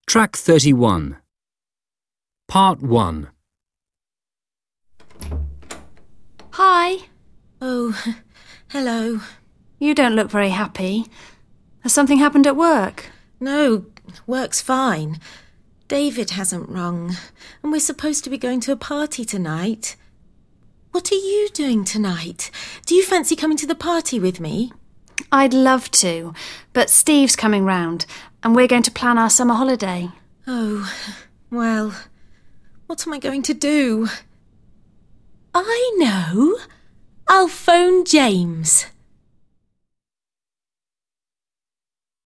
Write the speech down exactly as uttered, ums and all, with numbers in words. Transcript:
Track thirty-one. Part one. Hi. Oh, hello. You don't look very happy. Has something happened at work? No, work's fine. David hasn't rung, and we're supposed to be going to a party tonight. What are you doing tonight? Do you fancy coming to the party with me? I'd love to, but Steve's coming round, and we're going to plan our summer holiday. Oh, well, what am I going to do? I know. I'll phone James.